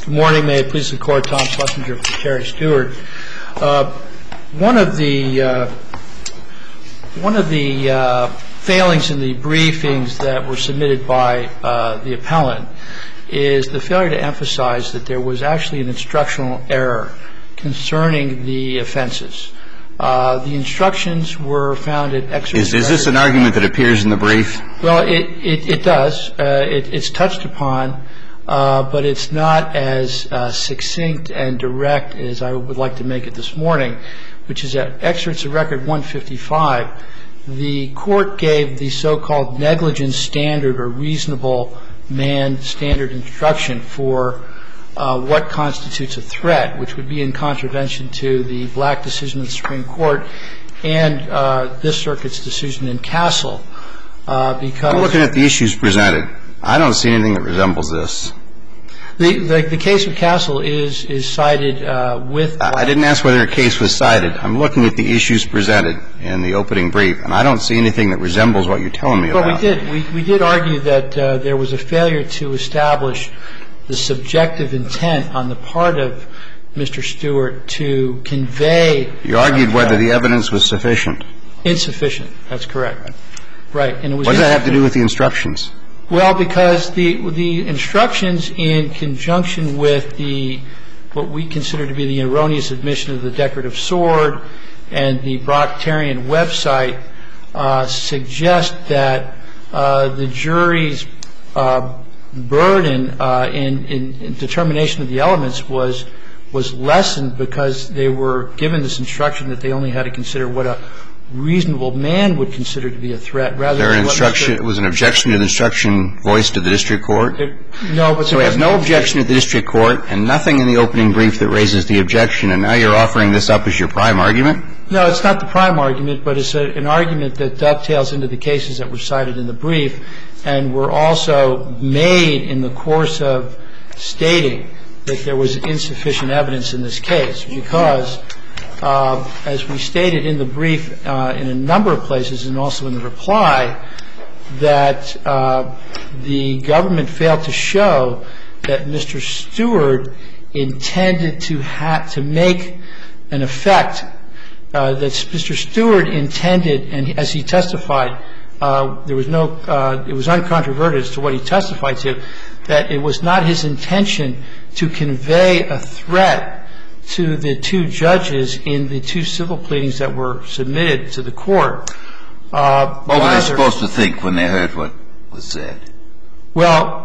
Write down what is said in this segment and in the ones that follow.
Good morning. May it please the Court, Tom Schlesinger for Terry Stewart. One of the failings in the briefings that were submitted by the appellant is the failure to emphasize that there was actually an instructional error concerning the offenses. The instructions were found at excerpts. Is this an argument that appears in the brief? Well, it does. It's touched upon, but it's not as succinct and direct as I would like to make it this morning, which is at excerpts of Record 155. The Court gave the so-called negligence standard or reasonable man standard instruction for what constitutes a threat, which would be in contravention to the Black decision of the Supreme Court and this circuit's decision in Castle. Because I'm looking at the issues presented. I don't see anything that resembles this. The case of Castle is cited with Black. I didn't ask whether a case was cited. I'm looking at the issues presented in the opening brief, and I don't see anything that resembles what you're telling me about. Well, we did argue that there was a failure to establish the subjective intent on the part of Mr. Stewart to convey. You argued whether the evidence was sufficient. Insufficient. That's correct. Right. And it was. What does that have to do with the instructions? Well, because the instructions in conjunction with what we consider to be the erroneous admission of the decorative sword and the Proctarian website suggest that the jury's burden in determination of the elements was lessened because they were given this instruction that they only had to consider what a reasonable man would consider to be a threat rather than what Mr. It was an objection to the instruction voiced to the district court? No, but so we have no objection to the district court and nothing in the opening brief that raises the objection, and now you're offering this up as your prime argument? No, it's not the prime argument, but it's an argument that dovetails into the cases that were cited in the brief and were also made in the course of stating that there was insufficient evidence in this case because, as we stated in the brief in a number of places and also in the reply, that the government failed to show that Mr. Stewart intended to make an effect, that Mr. Stewart intended, and as he testified, it was uncontroverted as to what he testified to, that it was not his intention to convey a threat to the two judges in the two civil pleadings that were submitted to the court. What were they supposed to think when they heard what was said? Well,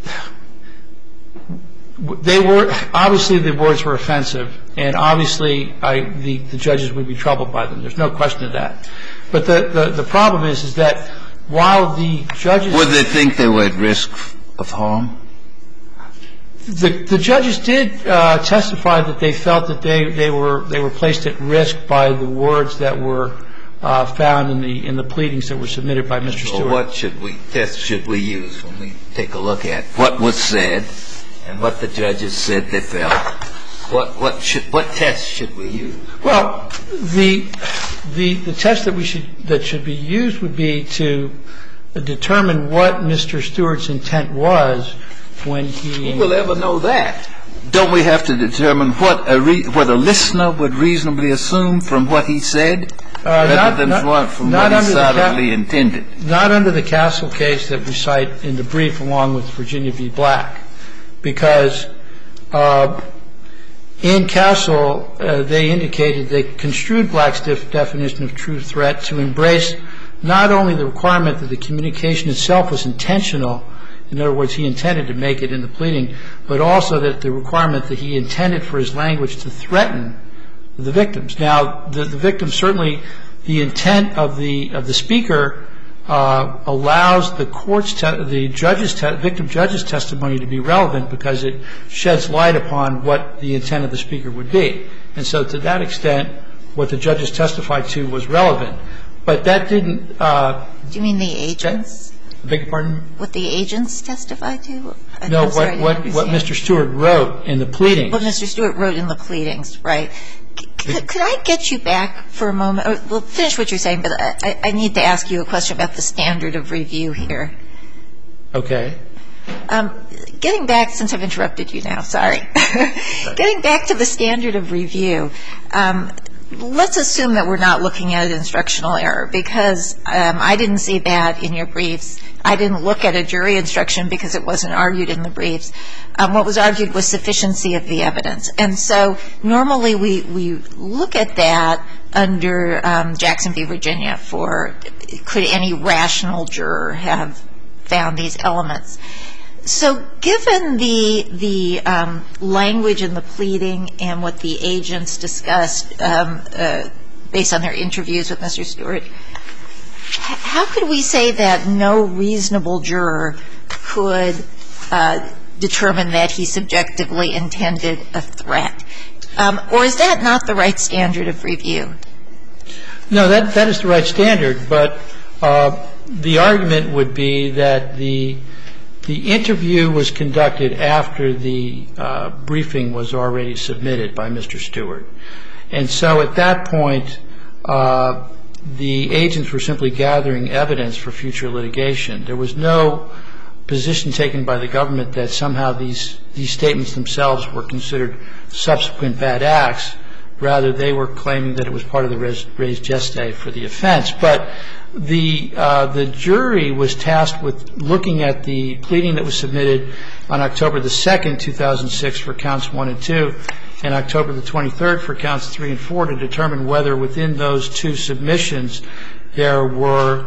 they were – obviously the words were offensive, and obviously the judges would be troubled by them. There's no question of that. But the problem is that while the judges – Would they think they were at risk of harm? The judges did testify that they felt that they were placed at risk by the words that were found in the pleadings that were submitted by Mr. Stewart. Well, what test should we use when we take a look at what was said and what the judges said they felt? What test should we use? Well, the test that should be used would be to determine what Mr. Stewart's intent was when he – Who will ever know that? Don't we have to determine what a listener would reasonably assume from what he said rather than from what he solidly intended? Not under the Castle case that we cite in the brief along with Virginia v. Black, because in Castle they indicated they construed Black's definition of true threat to embrace not only the requirement that the communication itself was intentional, in other words, he intended to make it in the pleading, but also that the requirement that he intended for his language to threaten the victims. Now, the victims certainly, the intent of the speaker allows the victim judge's testimony to be relevant because it sheds light upon what the intent of the speaker would be. And so to that extent, what the judges testified to was relevant. But that didn't – Do you mean the agents? I beg your pardon? What the agents testified to? No, what Mr. Stewart wrote in the pleadings. What Mr. Stewart wrote in the pleadings, right. Could I get you back for a moment? Well, finish what you're saying, but I need to ask you a question about the standard of review here. Okay. Getting back, since I've interrupted you now, sorry. Getting back to the standard of review, let's assume that we're not looking at an instructional error, because I didn't see that in your briefs. I didn't look at a jury instruction because it wasn't argued in the briefs. What was argued was sufficiency of the evidence. And so normally we look at that under Jackson v. Virginia for could any rational juror have found these elements. So given the language in the pleading and what the agents discussed based on their interviews with Mr. Stewart, how could we say that no reasonable juror could determine that he subjectively intended a threat? Or is that not the right standard of review? No, that is the right standard, but the argument would be that the interview was conducted after the briefing was already submitted by Mr. Stewart. And so at that point, the agents were simply gathering evidence for future litigation. There was no position taken by the government that somehow these statements themselves were considered subsequent bad acts. Rather, they were claiming that it was part of the res geste for the offense. But the jury was tasked with looking at the pleading that was submitted on October the 2nd, 2006 for counts 1 and 2, and October the 23rd for counts 3 and 4 to determine whether within those two submissions there were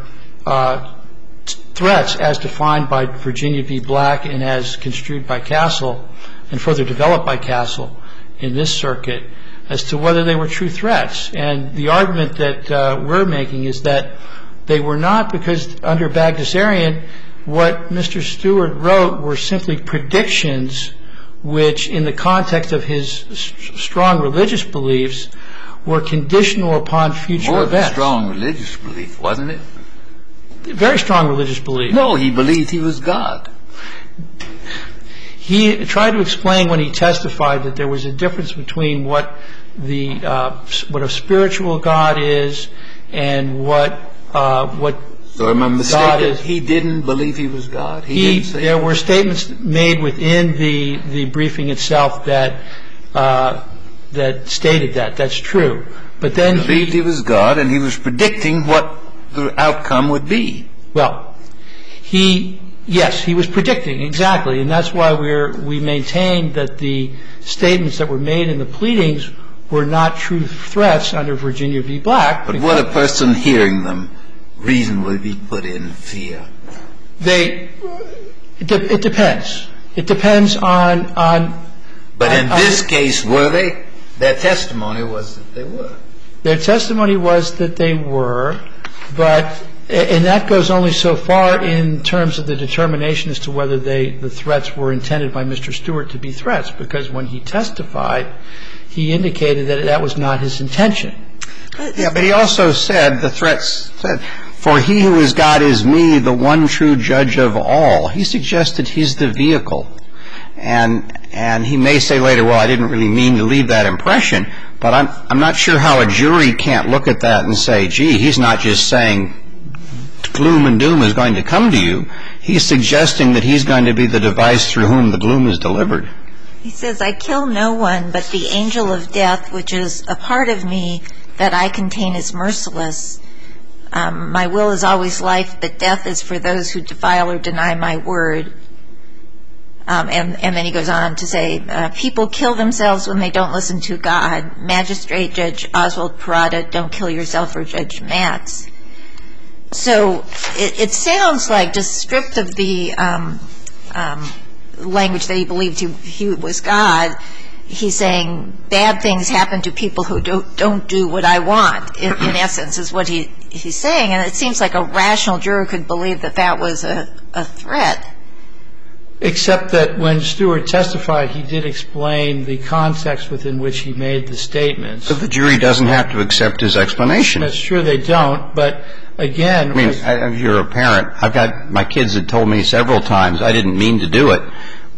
threats as defined by Virginia v. Black and as construed by Castle and further developed by Castle in this circuit as to whether they were true threats. And the argument that we're making is that they were not, because under Bagdasarian, what Mr. Stewart wrote were simply predictions which, in the context of his strong religious beliefs, were conditional upon future events. More than strong religious belief, wasn't it? Very strong religious belief. No, he believed he was God. He tried to explain when he testified that there was a difference between what a spiritual God is and what So am I mistaken? God is. He didn't believe he was God? There were statements made within the briefing itself that stated that. That's true. But then he believed he was God, and he was predicting what the outcome would be. Well, yes, he was predicting, exactly. And that's why we maintain that the statements that were made in the pleadings were not true threats under Virginia v. Black. But would a person hearing them reasonably be put in fear? It depends. It depends on. But in this case, were they? Their testimony was that they were. Their testimony was that they were, and that goes only so far in terms of the determination as to whether the threats were intended by Mr. Stewart to be threats, because when he testified, he indicated that that was not his intention. Yeah, but he also said, the threats said, "For he who is God is me, the one true judge of all." He suggested he's the vehicle. And he may say later, well, I didn't really mean to leave that impression, but I'm not sure how a jury can't look at that and say, gee, he's not just saying gloom and doom is going to come to you. He's suggesting that he's going to be the device through whom the gloom is delivered. He says, "I kill no one, but the angel of death, which is a part of me that I contain, is merciless. My will is always life, but death is for those who defile or deny my word." And then he goes on to say, "People kill themselves when they don't listen to God. Magistrate Judge Oswald Parada, don't kill yourself, or Judge Matz." So it sounds like, just stripped of the language that he believed he was God, he's saying bad things happen to people who don't do what I want, in essence, is what he's saying. And it seems like a rational juror could believe that that was a threat. Except that when Stewart testified, he did explain the context within which he made the statements. But the jury doesn't have to accept his explanation. That's true, they don't. But again, I mean, you're a parent. My kids had told me several times I didn't mean to do it.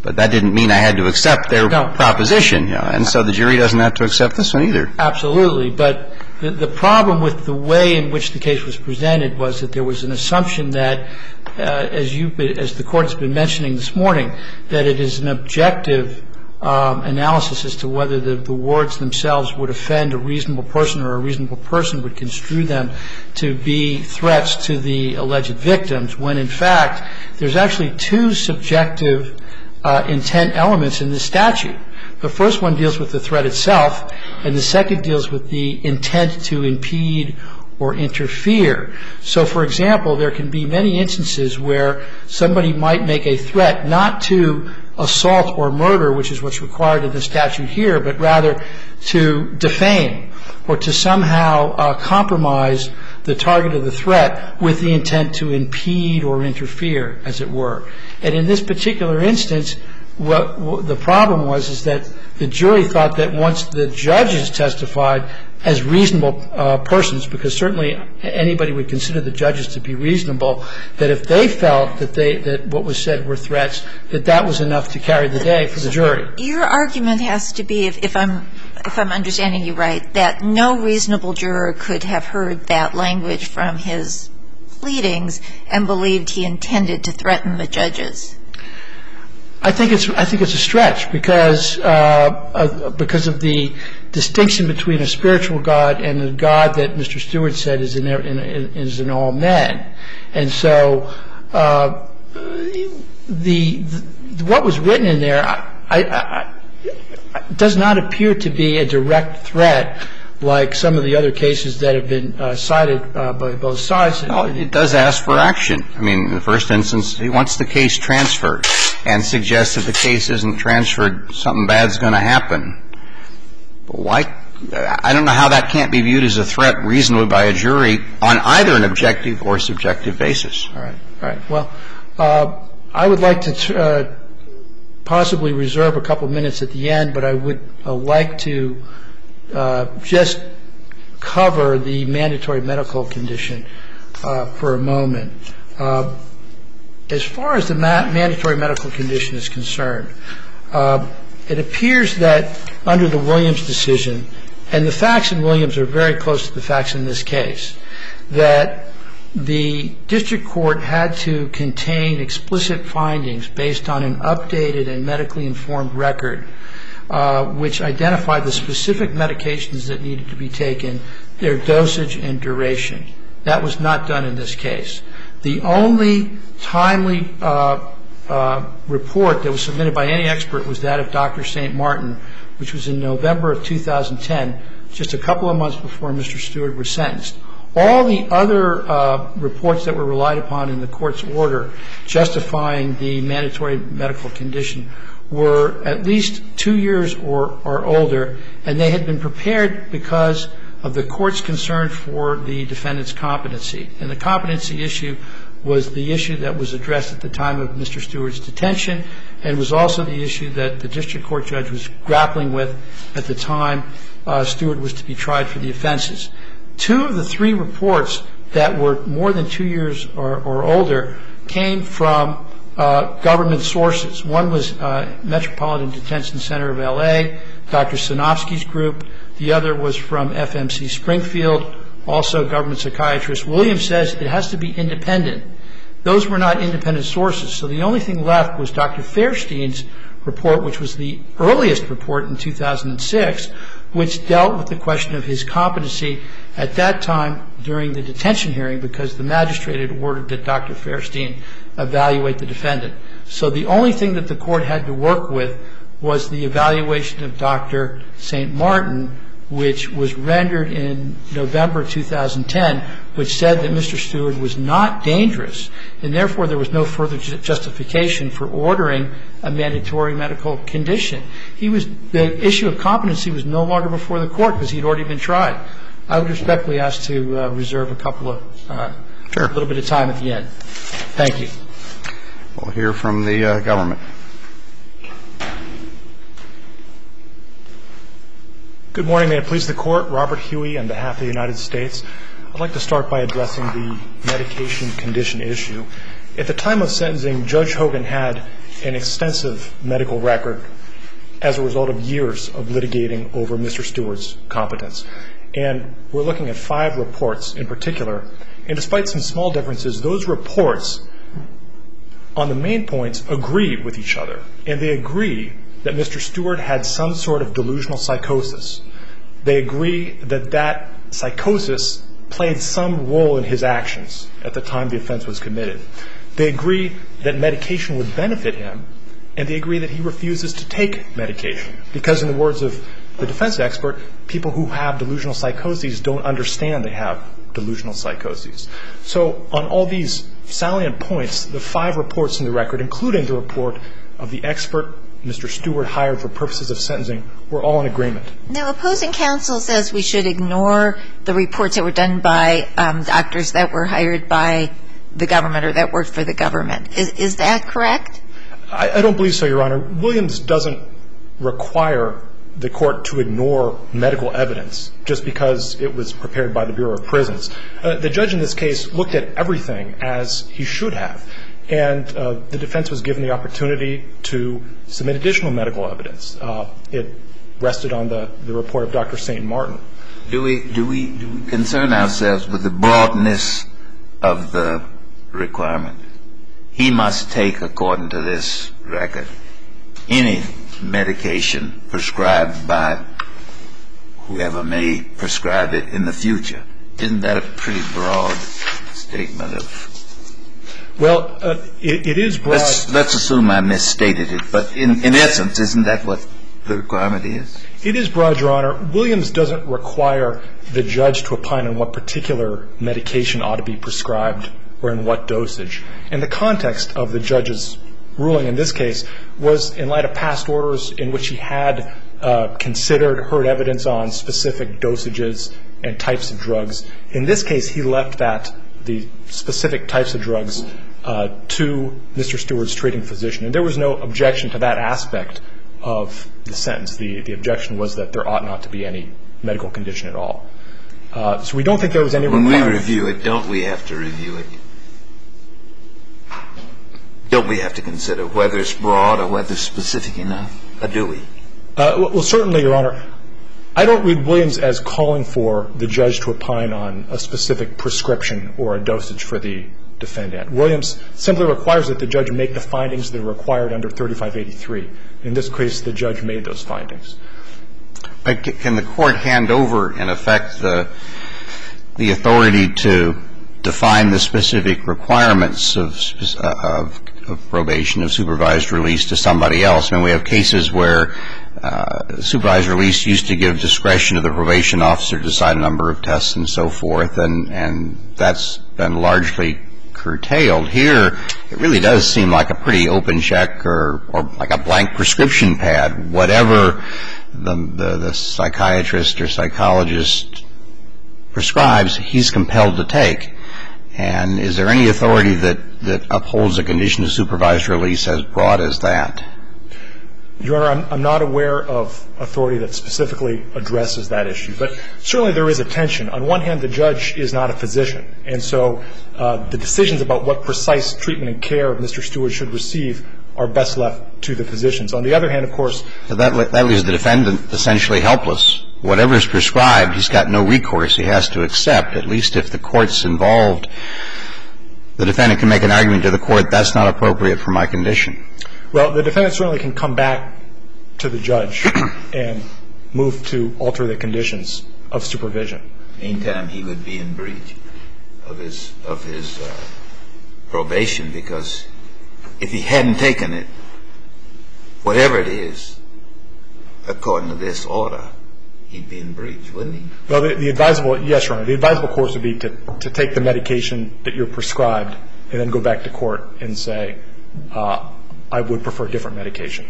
But that didn't mean I had to accept their proposition. And so the jury doesn't have to accept this one either. Absolutely. But the problem with the way in which the case was presented was that there was an assumption that, as the Court has been mentioning this morning, that it is an objective analysis as to whether the words themselves would offend a reasonable person or a reasonable person would construe them to be threats to the alleged victims, when, in fact, there's actually two subjective intent elements in this statute. The first one deals with the threat itself, and the second deals with the intent to impede or interfere. So, for example, there can be many instances where somebody might make a threat not to assault or murder, which is what's required in the statute here, but rather to defame or to somehow compromise the target of the threat with the intent to impede or interfere, as it were. And in this particular instance, what the problem was is that the jury thought that once the judges testified as reasonable persons, because certainly anybody would consider the judges to be reasonable, that if they felt that what was said were threats, that was enough to carry the day for the jury. Your argument has to be, if I'm understanding you right, that no reasonable juror could have heard that language from his pleadings and believed he intended to threaten the judges. I think it's a stretch because of the distinction between a spiritual God and a God that Mr. Stewart said is in all men. And so what was written in there does not appear to be a direct threat like some of the other cases that have been cited by both sides. Well, it does ask for action. I mean, in the first instance, he wants the case transferred and suggests if the case isn't transferred, something bad's going to happen. But why? I don't know how that can't be viewed as a threat reasonably by a jury on either an objective or subjective basis. All right. Well, I would like to possibly reserve a couple minutes at the end, but I would like to just cover the mandatory medical condition for a moment. As far as the mandatory medical condition is concerned, it appears that under the Williams decision, and the facts in Williams are very close to the facts in this case, that the district court had to contain explicit findings based on an updated and medically informed record, which identified the specific medications that needed to be taken, their dosage and duration. That was not done in this case. The only timely report that was submitted by any expert was that of Dr. St. Martin, which was in November of 2010, just a couple of months before Mr. Stewart was sentenced. All the other reports that were relied upon in the court's order justifying the mandatory medical condition were at least 2 years or older, and they had been prepared because of the court's concern for the defendant's competency. And the competency issue was the issue that was addressed at the time of Mr. Stewart's detention and was also the issue that the district court judge was grappling with at the time Stewart was to be tried for the offenses. 2 of the 3 reports that were more than 2 years or older came from government sources. One was Metropolitan Detention Center of L.A., Dr. Sinofsky's group. The other was from FMC Springfield, also government psychiatrist. Williams says it has to be independent. Those were not independent sources. So the only thing left was Dr. Fairstein's report, which was the earliest report in 2006, which dealt with the question of his competency at that time during the detention hearing because the magistrate had ordered that Dr. Fairstein evaluate the defendant. So the only thing that the court had to work with was the evaluation of Dr. St. Martin, which was rendered in November 2010, which said that Mr. Stewart was not dangerous, and therefore there was no further justification for ordering a mandatory medical condition. The issue of competency was no longer before the court because he had already been tried. I would respectfully ask to reserve a little bit of time at the end. Thank you. We'll hear from the government. Good morning. May it please the Court. Robert Huey on behalf of the United States. I'd like to start by addressing the medication condition issue. At the time of sentencing, Judge Hogan had an extensive medical record as a result of years of litigating over Mr. Stewart's competence. And we're looking at 5 reports in particular. And despite some small differences, those reports on the main points agree with each other. And they agree that Mr. Stewart had some sort of delusional psychosis. They agree that that psychosis played some role in his actions at the time the offense was committed. They agree that medication would benefit him, and they agree that he refuses to take medication. Because in the words of the defense expert, people who have delusional psychoses don't understand they have delusional psychoses. So on all these salient points, the 5 reports in the record, including the report of the expert Mr. Stewart hired for purposes of sentencing, were all in agreement. Now, opposing counsel says we should ignore the reports that were done by doctors that were hired by the government or that worked for the government. Is that correct? I don't believe so, Your Honor. Williams doesn't require the court to ignore medical evidence just because it was prepared by the Bureau of Prisons. The judge in this case looked at everything as he should have. And the defense was given the opportunity to submit additional medical evidence. It rested on the report of Dr. St. Martin. Do we concern ourselves with the broadness of the requirement? He must take, according to this record, any medication prescribed by whoever may prescribe it in the future. Isn't that a pretty broad statement of... Well, it is broad. Let's assume I misstated it, but in essence, isn't that what the requirement is? It is broad, Your Honor. Williams doesn't require the judge to opine on what particular medication ought to be prescribed or in what dosage. And the context of the judge's ruling in this case was in light of past orders in which he had heard evidence on specific dosages and types of drugs. In this case, he left the specific types of drugs to Mr. Stewart's treating physician. And there was no objection to that aspect of the sentence. The objection was that there ought not to be any medical condition at all. So we don't think there was any requirement. When we review it, don't we have to review it? Don't we have to consider whether it's broad or whether it's specific enough? Or do we? Well, certainly, Your Honor. I don't read Williams as calling for the judge to opine on a specific prescription or a dosage for the defendant. Williams simply requires that the judge make the findings that are required under 3583. In this case, the judge made those findings. Can the court hand over, in effect, the authority to define the specific requirements of probation, of supervised release, to somebody else? I mean, we have cases where supervised release used to give discretion to the probation officer to decide a number of tests and so forth, and that's been largely curtailed. Here, it really does seem like a pretty open check or like a blank prescription pad. Whatever the psychiatrist or psychologist prescribes, he's compelled to take. And is there any authority that upholds a condition of supervised release as broad as that? Your Honor, I'm not aware of authority that specifically addresses that issue. But certainly there is a tension. On one hand, the judge is not a physician. And so the decisions about what precise treatment and care Mr. Stewart should receive are best left to the physicians. On the other hand, of course... That leaves the defendant essentially helpless. Whatever is prescribed, he's got no recourse. He has to accept. At least if the court's involved, the defendant can make an argument to the court, that's not appropriate for my condition. Well, the defendant certainly can come back to the judge and move to alter the conditions of supervision. Meantime, he would be in breach of his probation, because if he hadn't taken it, whatever it is, according to this order, he'd be in breach, wouldn't he? Well, yes, Your Honor. The advisable course would be to take the medication that you're prescribed and then go back to court and say, I would prefer different medication.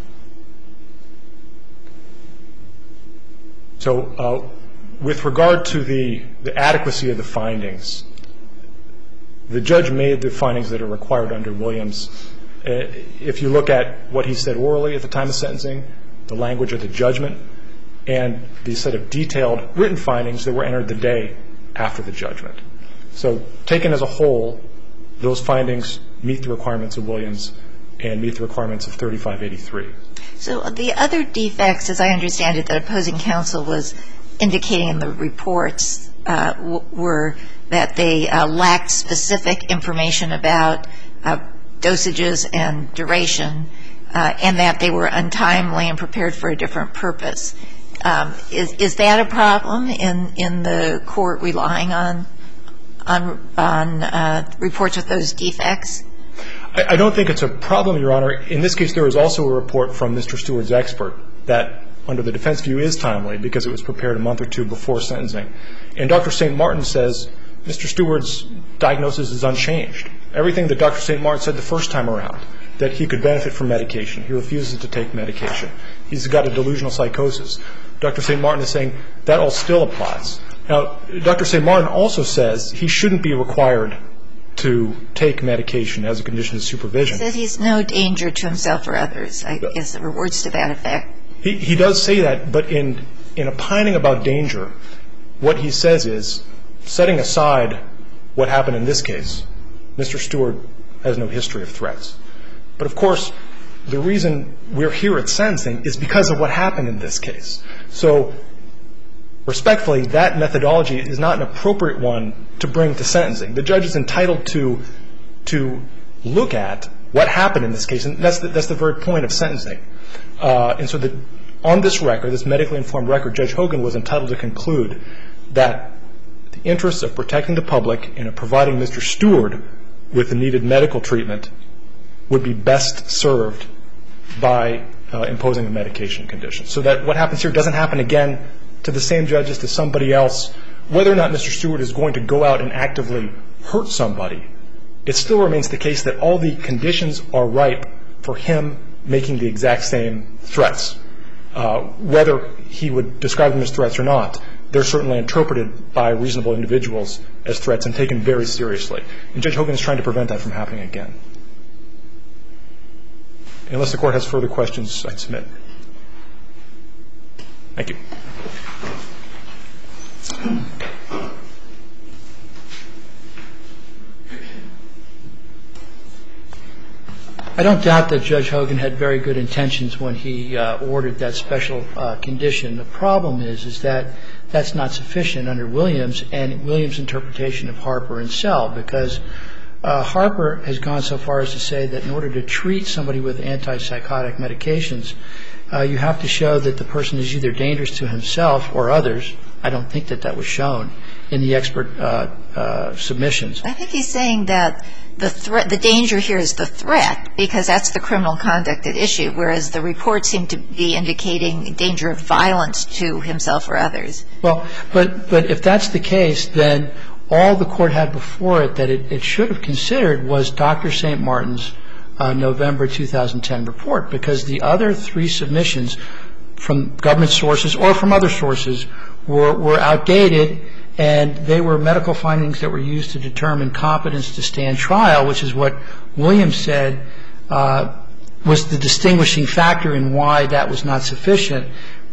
So with regard to the adequacy of the findings, the judge made the findings that are required under Williams. If you look at what he said orally at the time of sentencing, the language of the judgment, and the set of detailed written findings that were entered the day after the judgment. So taken as a whole, those findings meet the requirements of Williams, and meet the requirements of 3583. So the other defects, as I understand it, that opposing counsel was indicating in the reports were that they lacked specific information about dosages and duration, and that they were untimely and prepared for a different purpose. Is that a problem in the court relying on reports with those defects? I don't think it's a problem, Your Honor. In this case, there was also a report from Mr. Stewart's expert that, under the defense view, is timely because it was prepared a month or two before sentencing. And Dr. St. Martin says Mr. Stewart's diagnosis is unchanged. Everything that Dr. St. Martin said the first time around, that he could benefit from medication. He refuses to take medication. He's got a delusional psychosis. Dr. St. Martin is saying that all still applies. Now, Dr. St. Martin also says he shouldn't be required to take medication as a condition of supervision. He says he's no danger to himself or others. I guess there were words to that effect. He does say that, but in opining about danger, what he says is, setting aside what happened in this case, Mr. Stewart has no history of threats. But, of course, the reason we're here at sentencing is because of what happened in this case. So, respectfully, that methodology is not an appropriate one to bring to sentencing. The judge is entitled to look at what happened in this case, and that's the very point of sentencing. And so on this record, this medically informed record, Judge Hogan was entitled to conclude that the interests of protecting the public and of providing Mr. Stewart with the needed medical treatment would be best served by imposing a medication condition. So that what happens here doesn't happen again to the same judge as to somebody else. Whether or not Mr. Stewart is going to go out and actively hurt somebody, it still remains the case that all the conditions are ripe for him making the exact same threats. Whether he would describe them as threats or not, they're certainly interpreted by reasonable individuals as threats and taken very seriously. And Judge Hogan is trying to prevent that from happening again. Unless the Court has further questions, I submit. Thank you. I don't doubt that Judge Hogan had very good intentions when he ordered that special condition. The problem is that that's not sufficient under Williams and Williams' interpretation of Harper and Sell, because Harper has gone so far as to say that in order to treat somebody with antipsychotic medications, you have to show that the person is either dangerous to himself or others. I don't think that was shown in the expert submissions. I think he's saying that the danger here is the threat, because that's the criminal conduct at issue, whereas the reports seem to be indicating danger of violence to himself or others. Well, but if that's the case, then all the Court had before it that it should have considered was Dr. St. Martin's November 2010 report, because the other three submissions from government sources or from other sources were outdated, and they were medical findings that were used to determine competence to stand trial, which is what Williams said was the distinguishing factor in why that was not sufficient.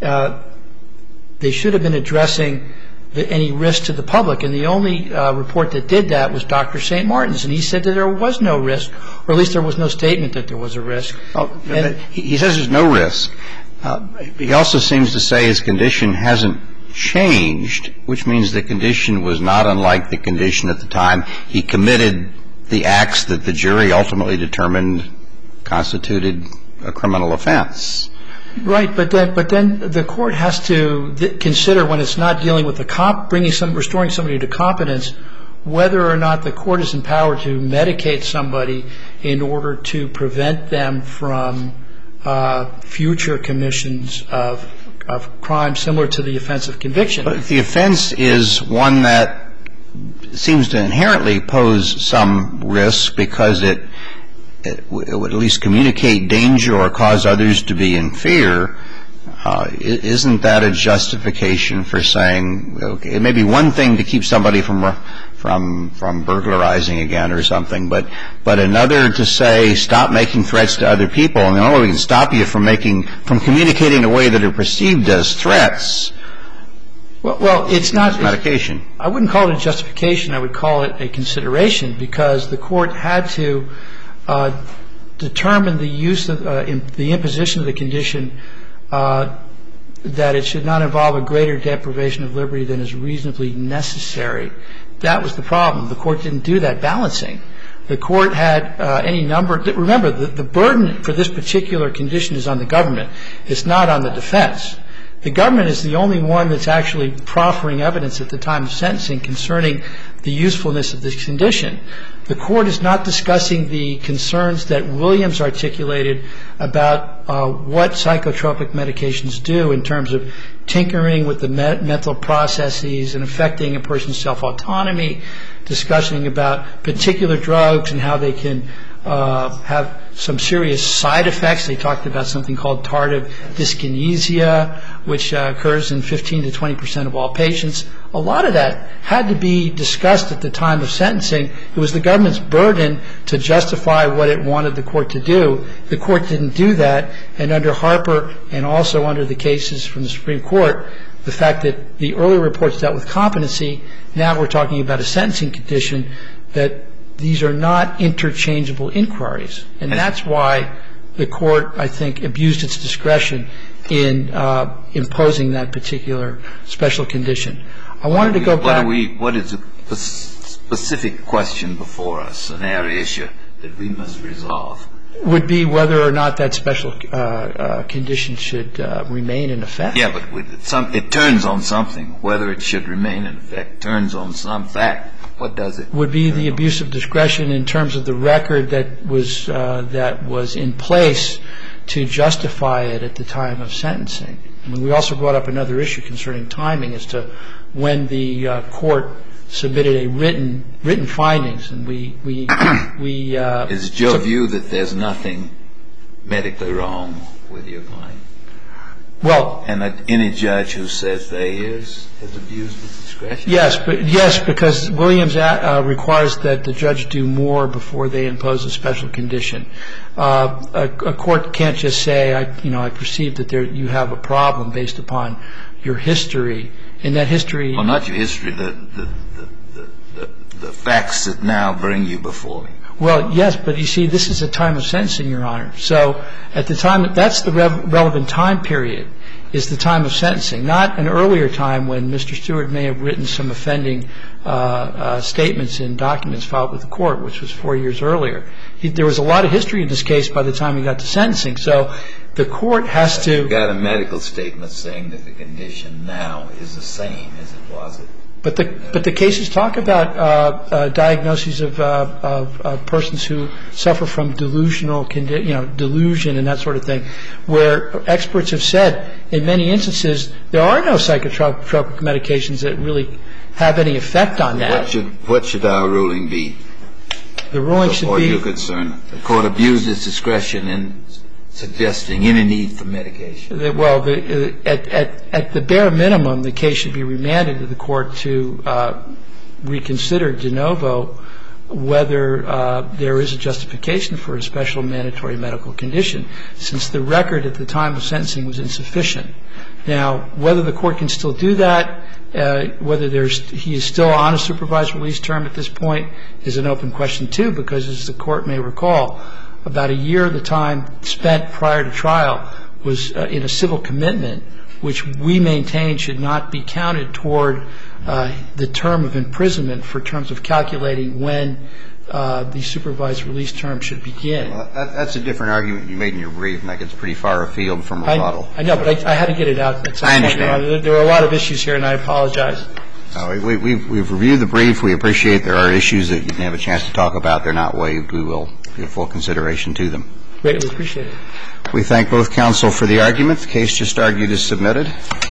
They should have been addressing any risk to the public, and the only report that did that was Dr. St. Martin's, and he said that there was no risk, or at least there was no statement that there was a risk. He says there's no risk. He also seems to say his condition hasn't changed, which means the condition was not unlike the condition at the time he committed the acts that the jury ultimately determined constituted a criminal offense. Right, but then the Court has to consider, when it's not dealing with restoring somebody to competence, whether or not the Court is empowered to medicate somebody in order to prevent them from future commissions of crime similar to the offense of conviction. But if the offense is one that seems to inherently pose some risk because it would at least communicate danger or cause others to be in fear, isn't that a justification for saying, okay, it may be one thing to keep somebody from burglarizing again or something, but another to say stop making threats to other people, and the only way we can stop you from communicating in a way that are perceived as threats. Well, it's not medication. I wouldn't call it a justification. I would call it a consideration, because the Court had to determined the use of the imposition of the condition that it should not involve a greater deprivation of liberty than is reasonably necessary. That was the problem. The court didn't do that balancing. The court had any number. Remember, the burden for this particular condition is on the government. It's not on the defense. The government is the only one that's actually proffering evidence at the time of sentencing concerning the usefulness of this condition. The court is not discussing the concerns that Williams articulated about what psychotropic medications do in terms of tinkering with the mental processes and affecting a person's self-autonomy, discussing about particular drugs and how they can have some serious side effects. They talked about something called tardive dyskinesia, which occurs in 15 to 20% of all patients. A lot of that had to be discussed at the time of sentencing. It was the government's burden to justify what it wanted the court to do. The court didn't do that, and under Harper and also under the cases from the Supreme Court, the fact that the earlier reports dealt with competency, now we're talking about a sentencing condition, that these are not interchangeable inquiries. And that's why the court, I think, abused its discretion in imposing that particular special condition. I wanted to go back. What is the specific question before us, an area issue that we must resolve? Would be whether or not that special condition should remain in effect. Yeah, but it turns on something. Whether it should remain in effect turns on some fact. What does it? Would be the abuse of discretion in terms of the record that was in place to justify it at the time of sentencing. I mean, we also brought up another issue concerning timing as to when the court submitted a written findings, and we Is it your view that there's nothing medically wrong with your client? Well, and that any judge who says there is has abused his discretion? Yes, because Williams requires that the judge do more before they impose a special condition. A court can't just say, I perceive that you have a problem based upon your history. And that history. Well, not your history. The facts that now bring you before me. Well, yes, but you see, this is a time of sentencing, Your Honor. So at the time, that's the relevant time period, is the time of sentencing, not an earlier time when Mr. Stewart may have written some offending statements in documents filed with the court, which was 4 years earlier. There was a lot of history in this case by the time he got to sentencing. So the court has to. You've got a medical statement saying that the condition now is the same as it was. But the cases talk about diagnoses of persons who suffer from delusion and that sort of thing, where experts have said in many instances there are no psychotropic medications that really have any effect on that. What should our ruling be? The ruling should be. Or are you concerned the court abused its discretion in suggesting any need for medication? Well, at the bare minimum, the case should be remanded to the court to reconsider de novo whether there is a justification for a special mandatory medical condition, since the record at the time of sentencing was insufficient. Now, whether the court can still do that, whether he is still on a supervised release term at this point is an open question, too, because as the court may recall, about a year of the time spent prior to trial was in a civil commitment, which we maintain should not be counted toward the term of imprisonment for terms of calculating when the supervised release term should begin. Well, that's a different argument you made in your brief, and that gets pretty far afield from rebuttal. I know, but I had to get it out. I understand. There are a lot of issues here, and I apologize. We've reviewed the brief. We appreciate there are issues that you didn't have a chance to talk about. They're not waived. We will give full consideration to them. Greatly appreciate it. We thank both counsel for the argument. The case just argued is submitted.